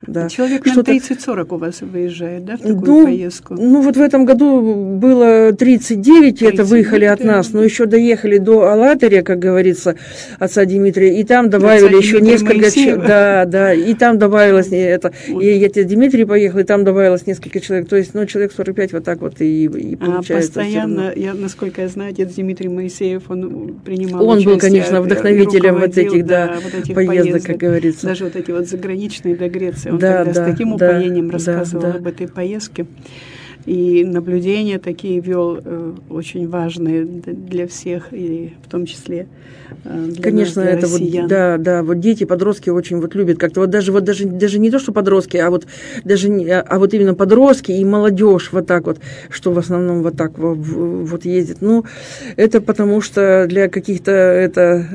Да. Человек на 30-40 у вас выезжает, да, в такую поездку? Ну, вот в этом году было 39, это выехали от нас, но еще доехали до Алатыря, как говорится, отца Дмитрия, и там добавили еще несколько человек. Да, и там добавилось это. И отец Дмитрий поехал, и там добавилось несколько человек. То есть, ну, человек 45 вот так вот и получается. Постоянно, насколько я знаю, отец Дмитрий Моисеев, он принимал участие. Он был, конечно, вдохновителем вот этих, поездок, как говорится. Даже вот эти вот заграничные до Греции. Он тогда с таким упоением рассказывал об этой поездке. И наблюдения такие вел очень важные для всех, и в том числе для конечно, нас, для это россиян. Вот дети, подростки очень вот любят как-то вот даже не то, что подростки, а вот именно подростки и молодежь вот так вот, что в основном вот так вот ездит. Ну, это потому что для каких-то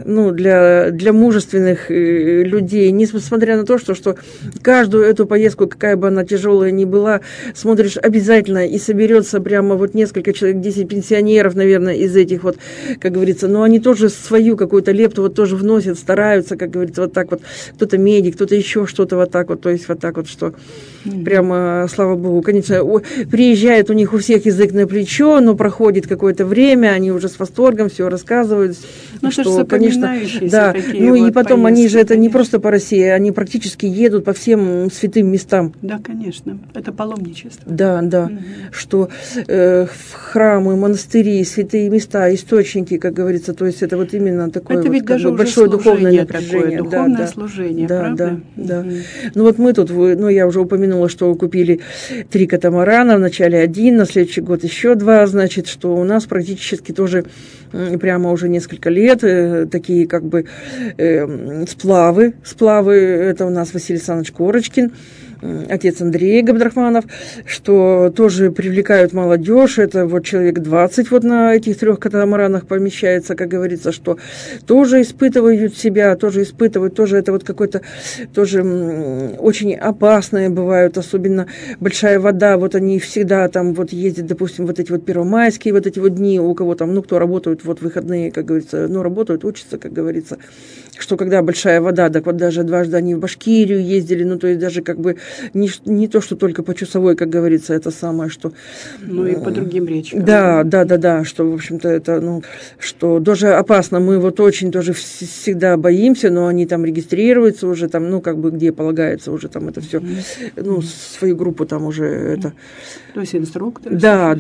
для мужественных людей, несмотря на то, что каждую эту поездку, какая бы она тяжелая ни была, смотришь обязательно, и соберется прямо вот несколько человек, 10 пенсионеров, наверное, из этих вот, как говорится, но они тоже свою какую-то лепту вот тоже вносят, стараются, как говорится, вот так вот, кто-то медик, кто-то еще что-то вот так вот, то есть вот так вот, что прямо, слава богу, конечно, приезжает у них у всех язык на плечо, но проходит какое-то время, они уже с восторгом все рассказывают, что, конечно, да, ну и потом они же это не просто по России, они практически едут по всем святым местам. Да, конечно, это паломничество. Да. Что храмы, монастыри, святые места, источники, как говорится, то есть это вот именно такое это вот, ведь даже большое духовное напряжение. Такое, духовное служение, правда? Да. Ну вот мы тут, я уже упомянула, что купили 3 катамарана, вначале 1, на следующий год еще 2, значит, что у нас практически тоже прямо уже несколько лет такие как бы сплавы, это у нас Василий Александрович Корочкин, отец Андрей Габдрахманов, что тоже привлекают молодежь, это вот человек 20 вот на этих 3 катамаранах помещается, как говорится, что тоже испытывают себя, тоже это вот какое-то тоже очень опасное бывают, особенно большая вода, вот они всегда там вот ездят, допустим, вот эти вот первомайские вот эти вот дни, у кого там, кто работают вот выходные, как говорится, работают, учатся, как говорится, что когда большая вода, так вот даже дважды они в Башкирию ездили, то есть даже как бы не то, что только по Чусовой, как говорится, это самое, что... Ну и по другим речкам. Да, что, в общем-то, это, что даже опасно, мы вот очень тоже всегда боимся, но они там регистрируются уже, там, как бы где полагается уже там это все, свою группу там уже это... То есть инструкторы? Да.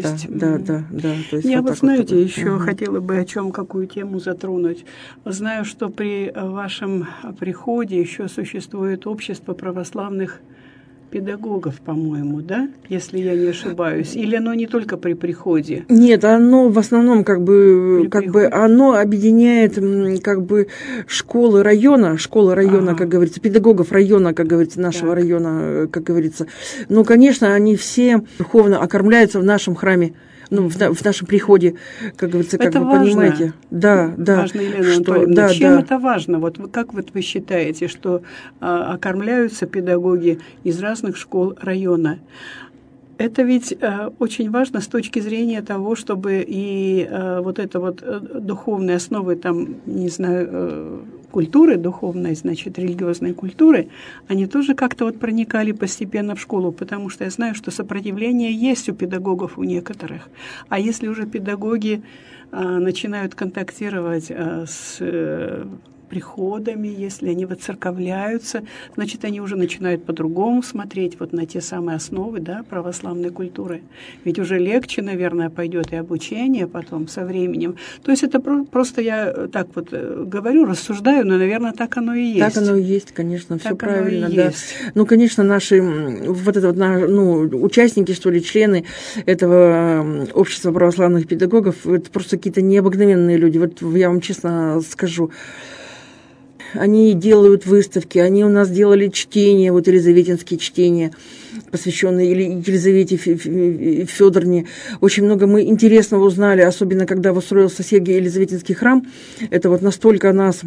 Я вот, знаете, еще хотела бы какую тему затронуть. Знаю, что при вашем приходе еще существует общество православных педагогов, по-моему, да? Если я не ошибаюсь. Или оно не только при приходе? Нет, оно в основном как бы оно объединяет как бы школы района, как говорится, педагогов района, как говорится, нашего района, как говорится. Но, конечно, они все духовно окормляются в нашем храме. В нашем приходе, как говорится, это как вы важно. понимаете. Да. Важно, Елена Анатольевна. Чем это важно? Вот как вы считаете, что окормляются педагоги из разных школ района? Это ведь очень важно с точки зрения того, чтобы и вот это вот духовные основы, там, не знаю, культуры духовной, значит, религиозной культуры, они тоже как-то вот проникали постепенно в школу, потому что я знаю, что сопротивление есть у педагогов, у некоторых. А если уже педагоги начинают контактировать с приходами, если они воцерковляются, значит, они уже начинают по-другому смотреть вот на те самые основы, да, православной культуры. Ведь уже легче, наверное, пойдет и обучение потом со временем. То есть это просто я так вот говорю, рассуждаю, но, наверное, так оно и есть. Так оно и есть, конечно, все правильно, да. Есть. Конечно, наши участники, что ли, члены этого общества православных педагогов, это просто какие-то необыкновенные люди. Вот я вам честно скажу. Они делают выставки, они у нас делали чтения, вот елизаветинские чтения, посвященные Елизавете Фёдоровне. Очень много мы интересного узнали, особенно когда устроился Сергий Елизаветинский храм. Это вот настолько нас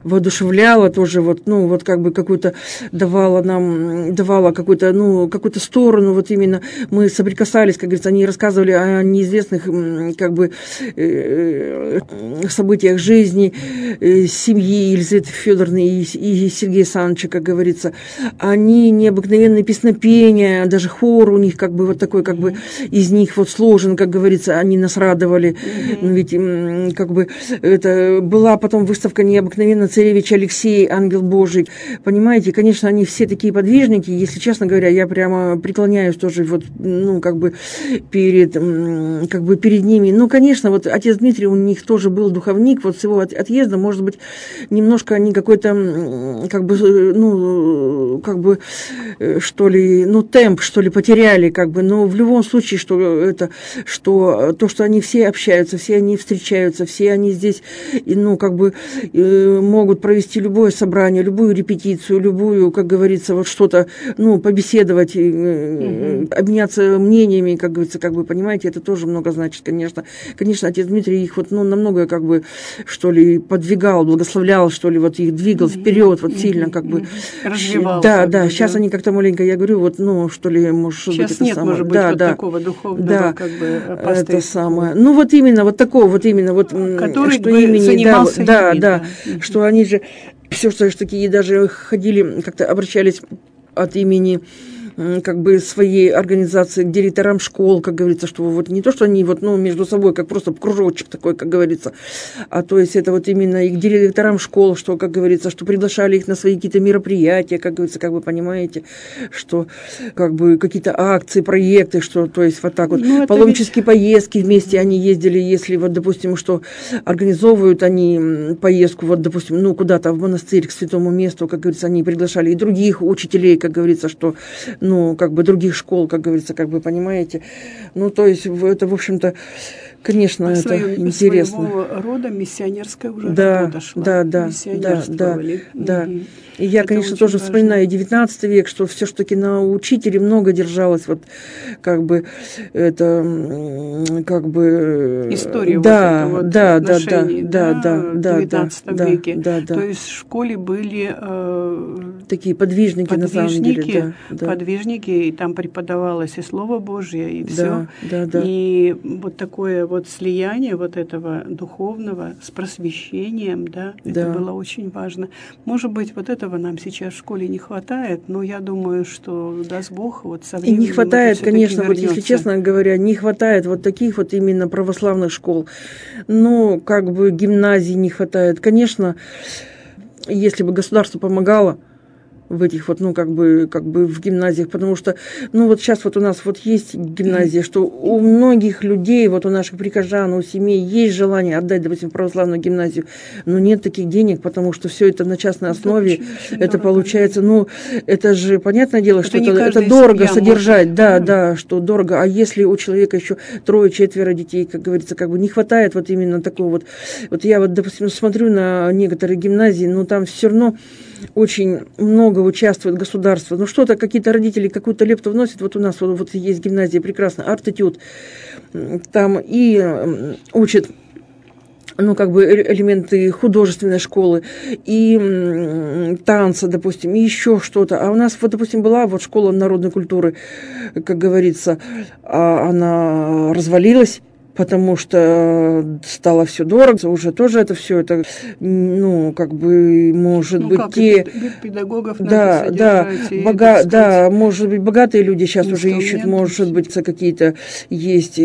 воодушевляла тоже, вот, ну, вот как бы какую-то давала какую-то, ну, какую-то сторону, вот именно мы соприкасались, как говорится, они рассказывали о неизвестных, как бы, событиях жизни, семьи Елизаветы Федоровны и Сергея Александровича, как говорится. Они необыкновенные песнопения, даже хор у них, как бы, вот такой, как бы, из них вот сложен, как говорится, они нас радовали. Ведь, как бы, это была потом выставка необыкновенно царевич Алексей, ангел Божий. Понимаете, конечно, они все такие подвижники, если честно говоря, я прямо преклоняюсь тоже вот, ну, как бы перед ними. Ну, конечно, вот отец Дмитрий, у них тоже был духовник, вот с его отъезда, может быть, немножко они какой-то, как бы, ну, как бы, что ли, ну, темп, что ли, потеряли, как бы, но в любом случае, что они все общаются, все они встречаются, все они здесь, ну, как бы, могут провести любое собрание, любую репетицию, любую, как говорится, вот что-то, ну, побеседовать, обменяться мнениями, как говорится, как бы, понимаете, это тоже много значит, конечно. Конечно, отец Дмитрий их вот, ну, намного, как бы, что ли, подвигал, благословлял, что ли, вот их двигал вперед, вот сильно, как бы. Развивал. Да, сейчас они как-то маленько, я говорю, вот, ну, что ли, может быть, это нет, самое. Может быть, вот такого духовного, как бы, это самое. Ну, вот именно, вот такого, вот именно, вот, который что бы имени, занимался да, что они же все же такие даже ходили, как-то обращались от имени, как бы, своей организации к директорам школ, как говорится, что вот не то, что они вот, ну, между собой, как просто кружочек такой, как говорится, а то есть это вот именно и к директорам школ, что, как говорится, что приглашали их на свои какие-то мероприятия, как говорится, как вы понимаете, что, как бы, какие-то акции, проекты, что, то есть вот так вот, паломнические поездки вместе они ездили, если вот, допустим, что организовывают они поездку, вот, допустим, ну, куда-то в монастырь, к святому месту, как говорится, они приглашали и других учителей, как говорится, что, ну, как бы, других школ, как говорится, как бы, понимаете. Ну, то есть, это, в общем-то, конечно, это интересно. Своего рода миссионерская уже работа шла. Да. И я, конечно, тоже вспоминаю 19 век, что все-таки на учителе много держалось, вот, как бы, это, как бы... История отношений, в 19 веке. Да. То есть в школе были... такие подвижники, на самом деле. Подвижники, и там преподавалось и Слово Божье, и все. Да. И вот такое вот слияние вот этого духовного с просвещением, это было очень важно. Может быть, вот этого нам сейчас в школе не хватает, но я думаю, что, даст Бог, вот со временем... И не хватает, конечно, вернется. вот если честно говоря, не хватает вот таких вот именно православных школ. Ну, как бы гимназий не хватает. Конечно, если бы государство помогало в этих вот, ну, как бы в гимназиях, потому что, ну, вот сейчас вот у нас вот есть гимназия, что у многих людей, вот у наших прихожан, у семей есть желание отдать, допустим, в православную гимназию, но нет таких денег, потому что все это на частной основе, это получается, ну, это же, понятное дело, что это дорого содержать, да, что дорого, а если у человека еще 3-4 детей, как говорится, как бы не хватает вот именно такого вот я вот, допустим, смотрю на некоторые гимназии, но там все равно очень много участвует государство. Ну, что-то, какие-то родители какую-то лепту вносят. Вот у нас вот есть гимназия прекрасная, арт-этюд. Там и учат, ну, как бы элементы художественной школы, и танца, допустим, и еще что-то. А у нас, вот, допустим, была вот школа народной культуры, как говорится, она развалилась, потому что стало все дорого, уже тоже это все, это, ну, как бы, может быть, педагогов надо содержать. Может быть, богатые люди сейчас уже ищут, может быть, какие-то есть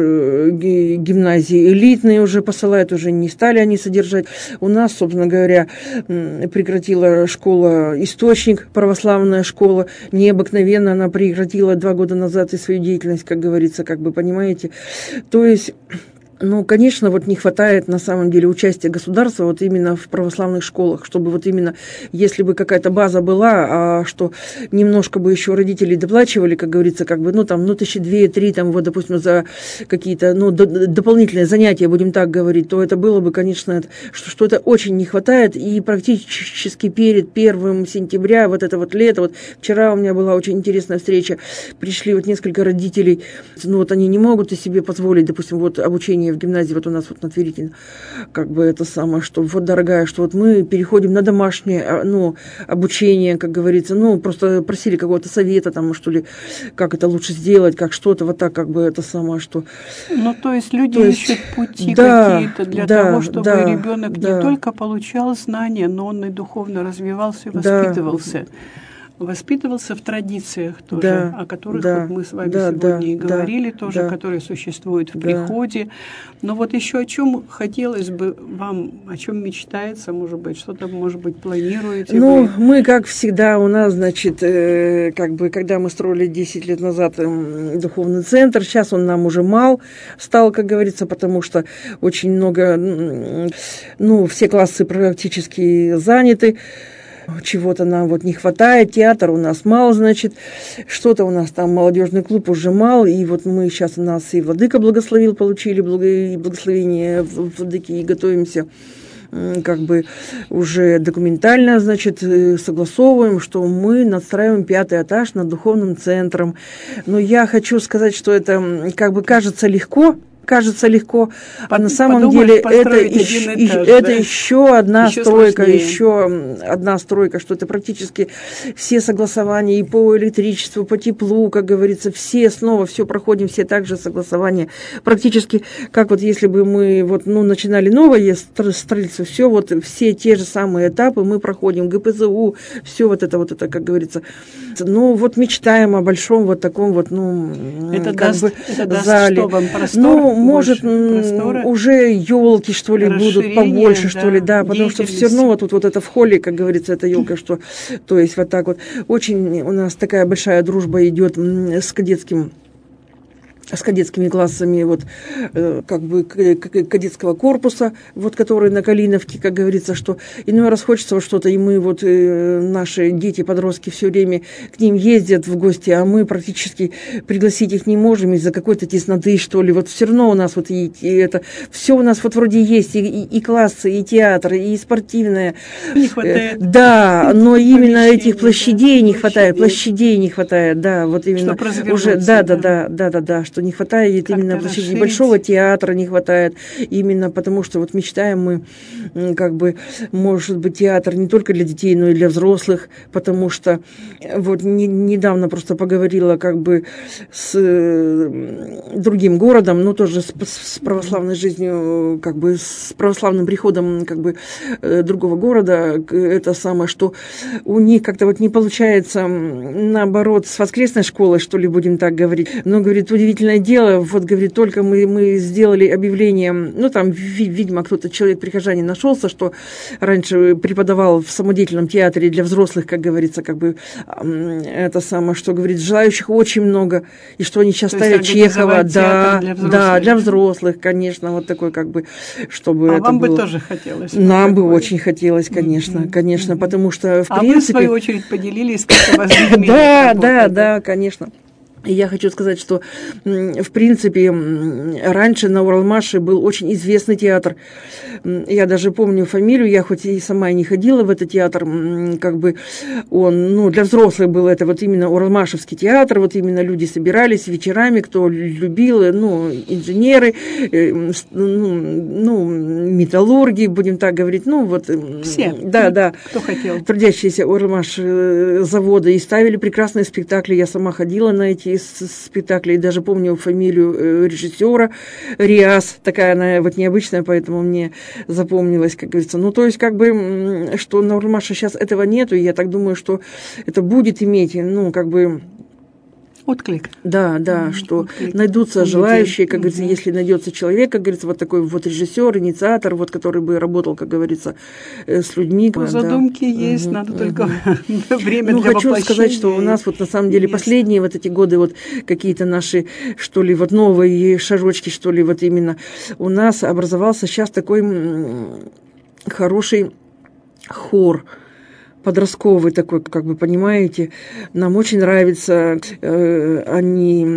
гимназии элитные уже посылают, уже не стали они содержать. У нас, собственно говоря, прекратила школа «Источник», православная школа, необыкновенно она прекратила 2 года назад и свою деятельность, как говорится, как бы, понимаете. То есть, ну, конечно, вот не хватает на самом деле участия государства вот именно в православных школах, чтобы вот именно, если бы какая-то база была, а что немножко бы еще родители доплачивали, как говорится, как бы, ну, там, ну, 2-3, там, вот, допустим, за какие-то, ну, дополнительные занятия, будем так говорить, то это было бы, конечно, что это очень не хватает, и практически перед 1 сентября, вот это вот лето, вот вчера у меня была очень интересная встреча, пришли вот несколько родителей, ну, вот они не могут себе позволить, допустим, вот обучение мне в гимназии, вот у нас вот на Тверикино, как бы это самое, что вот, дорогая, что вот мы переходим на домашнее, ну, обучение, как говорится, ну, просто просили какого-то совета там, что ли, как это лучше сделать, как что-то, вот так, как бы это самое, что... Ну, то есть люди ищут пути какие-то для того, чтобы ребенок не только получал знания, но он и духовно развивался и воспитывался. Воспитывался в традициях тоже, о которых вот мы с вами сегодня и говорили тоже, которые существуют в приходе. Но вот еще о чем хотелось бы вам, о чем мечтается, может быть, что-то, может быть, планируете? Ну, мы, как всегда, у нас, значит, как бы, когда мы строили 10 лет назад духовный центр, сейчас он нам уже мал стал, как говорится, потому что очень много, ну, все классы практически заняты. Чего-то нам вот не хватает, театр у нас мало, значит, что-то у нас там, молодежный клуб уже мал, и вот мы сейчас у нас и владыка благословил, получили благословение владыки, и готовимся как бы уже документально, значит, согласовываем, что мы надстраиваем 5-й этаж над духовным центром. Но я хочу сказать, что это как бы кажется легко, а на самом деле это еще одна стройка, что это практически все согласования и по электричеству, по теплу, как говорится, все снова все проходим, все также согласования. Практически, как вот если бы мы вот, ну, начинали новое строительство, все вот, все те же самые этапы мы проходим, ГПЗУ, все вот это, как говорится. Ну, вот мечтаем о большом вот таком вот, ну, это как даст, бы это даст зале. Что вам, простор? Ну, может, уже елки, что ли, будут побольше, что ли, да, потому что все равно вот тут вот это в холле, как говорится, эта елка, что, то есть вот так вот. Очень у нас такая большая дружба идет с кадетскими классами, вот, как бы, кадетского корпуса, вот, который на Калиновке, как говорится, что иной раз хочется вот что-то, и мы, вот, наши дети, подростки все время к ним ездят в гости, а мы практически пригласить их не можем из-за какой-то тесноты, что ли, вот, все равно у нас вот и это, все у нас вот вроде есть, и классы, и театр, и спортивное. Не хватает. Да, но именно этих площадей не хватает, да, вот именно уже, да, что не хватает как именно площади большого театра, не хватает именно потому, что вот мечтаем мы, как бы, может быть, театр не только для детей, но и для взрослых, потому что вот недавно просто поговорила как бы с другим городом, ну тоже с православной жизнью, как бы с православным приходом как бы другого города, это самое, что у них как-то вот не получается, наоборот, с воскресной школой, что ли, будем так говорить, но, говорит, удивительное дело, вот, говорит, только мы сделали объявление, ну, там, видимо, кто-то, человек-прихожанин нашелся, что раньше преподавал в самодеятельном театре для взрослых, как говорится, как бы, это самое, что, говорит, желающих очень много, и что они сейчас ставят Чехова, для взрослых, конечно, вот такой, как бы, чтобы это вам было. Бы тоже хотелось? Нам бы очень хотелось, конечно, конечно, потому что, в принципе... вы, в свою очередь, поделились, как у вас Да, конечно. Я хочу сказать, что, в принципе, раньше на Уралмаше был очень известный театр. Я даже помню фамилию, я хоть и сама и не ходила в этот театр, как бы он, ну, для взрослых был это вот именно Уралмашевский театр, вот именно люди собирались вечерами, кто любил, ну, инженеры, ну, металлурги, будем так говорить, ну, вот. Все, да, кто хотел. Трудящиеся Уралмаш завода, и ставили прекрасные спектакли, я сама ходила на эти спектаклей, даже помню фамилию режиссера Риас, такая она вот необычная, поэтому мне запомнилась, как говорится. Ну, то есть, как бы, что на Уралмаше сейчас этого нету, и я так думаю, что это будет иметь, ну, как бы... Отклик. Да, что отклик. Найдутся желающие, как говорится, если найдется человек, как говорится, вот такой вот режиссер, инициатор, вот, который бы работал, как говорится, с людьми. Задумки есть, надо только время для воплощения. Хочу сказать, что у нас вот на самом деле последние вот эти годы вот какие-то наши, что ли, вот новые шажочки, что ли, вот именно у нас образовался сейчас такой хороший хор. подростковый такой, как бы, понимаете, нам очень нравится, они,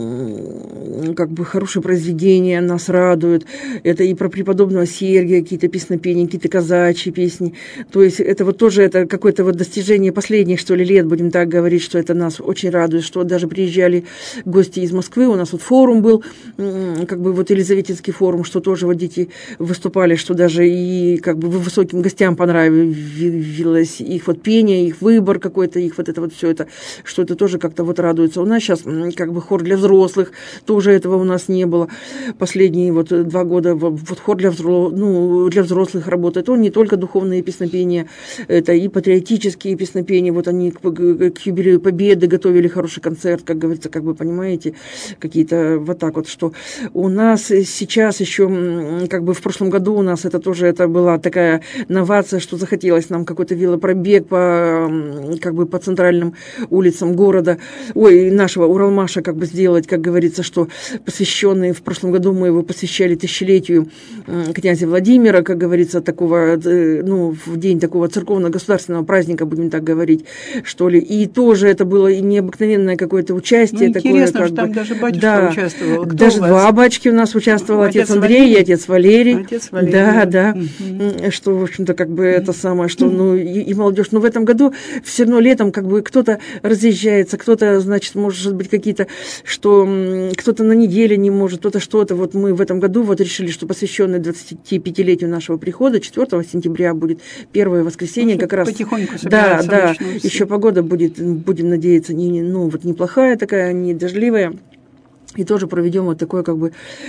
как бы, хорошие произведения, нас радуют. Это и про преподобного Сергия какие-то песнопения, какие-то казачьи песни. То есть это вот тоже это какое-то вот достижение последних, что ли, лет, будем так говорить, что это нас очень радует, что даже приезжали гости из Москвы, у нас вот форум был, как бы вот Елизаветинский форум, что тоже вот дети выступали, что даже и как бы высоким гостям понравилось их вот пение, их выбор какой-то, их вот это вот все это, что это тоже как-то вот радуется. У нас сейчас как бы хор для взрослых, тоже этого у нас не было. Последние вот 2 года вот хор для взрослых работает. Он не только духовные песнопения, это и патриотические песнопения. Вот они к юбилею Победы готовили хороший концерт, как говорится, как вы понимаете, какие-то вот так вот, что у нас сейчас еще, как бы в прошлом году у нас это тоже, это была такая новация, что захотелось нам какой-то велопробег как бы по центральным улицам города, нашего Уралмаша как бы сделать, как говорится, что посвященный, в прошлом году мы его посвящали тысячелетию князя Владимира, как говорится, такого, в день такого церковно-государственного праздника, будем так говорить, что ли. И тоже это было и необыкновенное какое-то участие. Интересно, такое, что там даже батюшка участвовал. Даже 2 батюшки у нас участвовал, отец Андрей и отец Валерий. Да. Что, в общем-то, как бы это самое, что, и молодежь. Но в этом году все равно летом как бы кто-то разъезжается, кто-то, значит, может быть, какие-то, что кто-то на неделе не может, кто-то что-то. Вот мы в этом году вот решили, что посвященный 25-летию нашего прихода, 4 сентября будет первое воскресенье, как раз. Потихоньку собираются. Да, еще погода будет, будем надеяться, неплохая такая, не дождливая. И тоже проведем вот такой как бы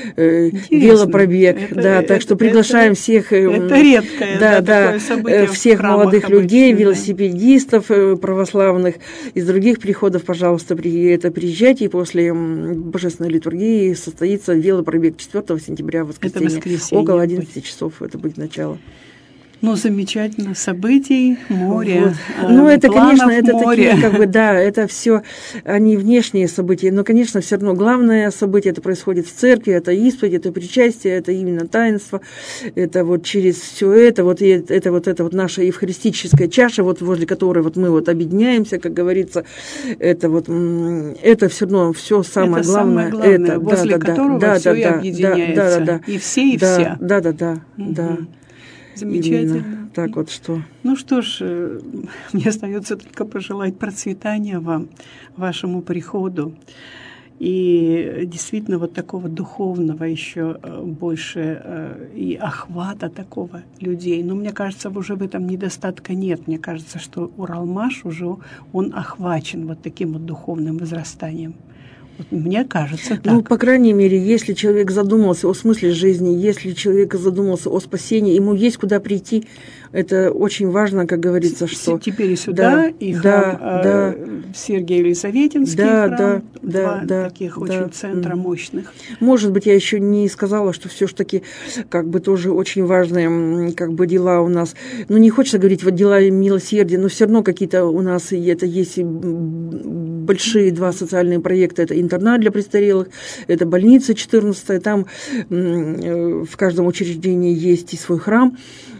велопробег. Так что приглашаем всех. Это редкое такое событие всех молодых людей, велосипедистов православных из других приходов, пожалуйста, приезжайте. И после божественной литургии состоится велопробег 4 сентября, воскресенье. Около 11 часов это будет начало. Замечательно. Событий, море. Вот. Это, конечно, это море. Такие, как бы, это все, они внешние события, но, конечно, все равно главное событие, это происходит в церкви, это исповедь, это причастие, это именно таинство, это вот через все это вот наша евхаристическая чаша, вот возле которой вот мы вот объединяемся, как говорится, это все равно все самое главное. Самое главное, возле которого все и объединяется. И все, и вся. Да. Замечательно. Именно так вот что. Ну что ж, мне остается только пожелать процветания вам, вашему приходу. И действительно вот такого духовного еще больше и охвата такого людей. Но мне кажется, уже в этом недостатка нет. Мне кажется, что Уралмаш уже он охвачен вот таким вот духовным возрастанием. Вот мне кажется так. По крайней мере, если человек задумался о смысле жизни, если человек задумался о спасении, ему есть куда прийти. Это очень важно, как говорится, что... Теперь и сюда, и храм Сергия Елизаветинский храм. Два таких очень центра мощных. Может быть, я еще не сказала, что все-таки как бы тоже очень важные как бы дела у нас. Не хочется говорить вот дела милосердия, но все равно какие-то у нас это есть большие 2 социальные проекта. Это интернат для престарелых, это больница 14-я. Там в каждом учреждении есть и свой храм,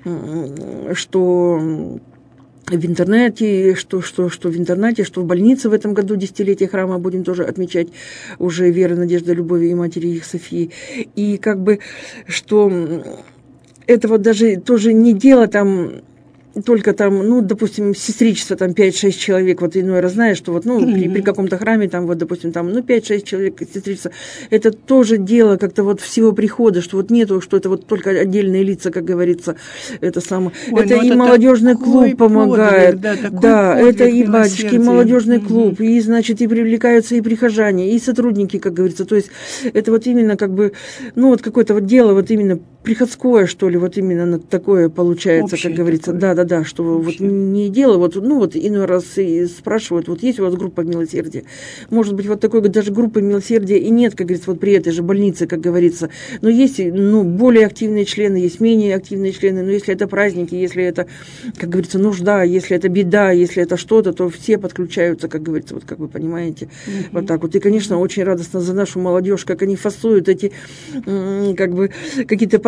что в интернете, что в интернате, что в больнице в этом году 10-летие храма будем тоже отмечать уже Веры, Надежды, Любови и Матери их Софии. И как бы, что это вот даже тоже не дело там только там, допустим, сестричество, там 5-6 человек, вот иной раз знаешь, что вот, при каком-то храме, там вот, допустим, там, 5-6 человек сестричество, это тоже дело как-то вот всего прихода, что вот нету, что это вот только отдельные лица, как говорится, это самое. Это и молодежный клуб помогает, это и батюшки, и молодежный клуб, и, значит, и привлекаются и прихожане, и сотрудники, как говорится, то есть это вот именно как бы, вот какое-то вот дело вот именно приходское, что ли, вот именно такое получается, общее, как говорится, такое. Что вот не дело, вот иной раз и спрашивают, вот есть у вас группа милосердия? Может быть, вот такой даже группы милосердия и нет, как говорится, вот при этой же больнице, как говорится. Но есть, более активные члены, есть менее активные члены, но если это праздники, если это, как говорится, нужда, если это беда, если это что-то, то все подключаются, как говорится, вот как вы понимаете, вот так вот. И, конечно, очень радостно за нашу молодежь, как они фасуют эти, как бы, какие-то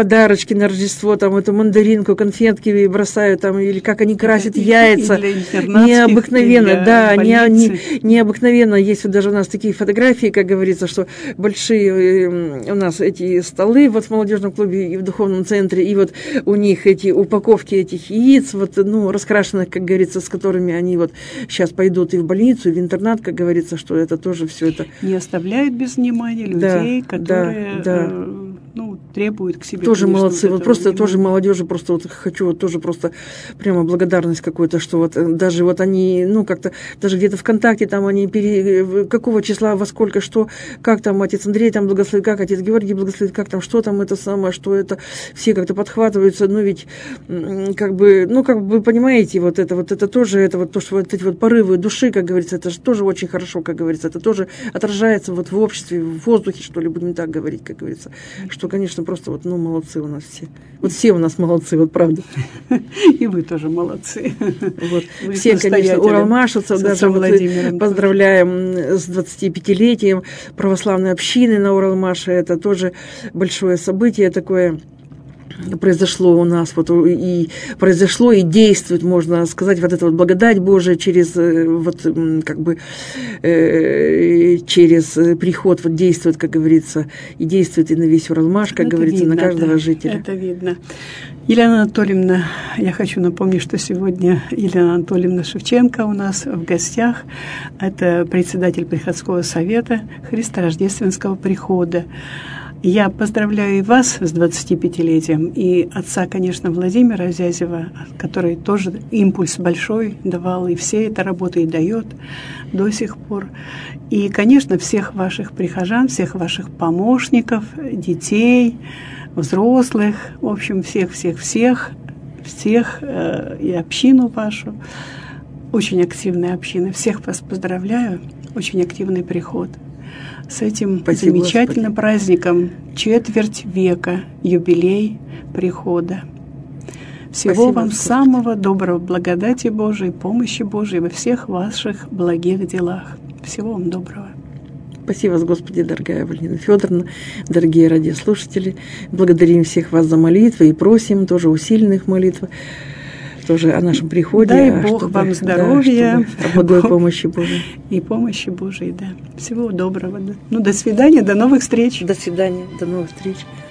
подарочки на Рождество, там эту мандаринку, конфетки бросают, там, или как они красят яйца. Необыкновенно, да, необыкновенно. Есть вот даже у нас такие фотографии, как говорится, что большие у нас эти столы вот в молодежном клубе и в духовном центре, и вот у них эти упаковки этих яиц, вот, ну, раскрашенных, как говорится, с которыми они вот сейчас пойдут и в больницу, и в интернат, как говорится, что это тоже все это... Не оставляют без внимания людей, которые требуют к себе. Тоже молодцы, вот просто внимания. Тоже молодежи, просто вот хочу вот тоже просто прямо благодарность какую-то, что вот даже вот они, ну, как-то, даже где-то ВКонтакте там они, какого числа, во сколько, что, как там отец Андрей там благословит, как отец Георгий благословит, как там, что там это самое, что это, все как-то подхватываются, но ведь как бы, понимаете, вот это тоже, это вот то, что вот эти вот порывы души, как говорится, это же тоже очень хорошо, как говорится, это тоже отражается вот в обществе, в воздухе, что ли, будем так говорить, как говорится, что, конечно, просто вот, молодцы у нас все. Вот все у нас молодцы, вот правда. И вы тоже молодцы. Вот. Все, конечно, уралмашевцев, даже вот поздравляем с 25-летием православной общины на Уралмаше. Это тоже большое событие такое. Произошло у нас, вот, и произошло, и действует, можно сказать, вот эта вот благодать Божия через, вот, как бы, через приход, вот, действует, как говорится, и действует и на весь Уралмаш, как это говорится, видно, на каждого жителя. Это видно. Елена Анатольевна, я хочу напомнить, что сегодня Елена Анатольевна Шевченко у нас в гостях. Это председатель Приходского совета Христорождественского прихода. Я поздравляю и вас с 25-летием, и отца, конечно, Владимира Азязева, который тоже импульс большой давал, и все это работа и дает до сих пор. И, конечно, всех ваших прихожан, всех ваших помощников, детей, взрослых, в общем, всех, и общину вашу, очень активная община. Всех вас поздравляю, очень активный приход. С этим спасибо, замечательным Господи. Праздником, четверть века, юбилей прихода. Всего спасибо, вам Господи. Самого доброго, благодати Божией, помощи Божией во всех ваших благих делах. Всего вам доброго. Спасибо вас, Господи, дорогая Валентина Федоровна, дорогие радиослушатели. Благодарим всех вас за молитвы и просим тоже усиленных молитв. Тоже о нашем приходе. Дай Бог вам здоровья. О благой помощи Божией. И помощи Божией, да. Всего доброго. Да. До свидания, до новых встреч. До свидания, до новых встреч.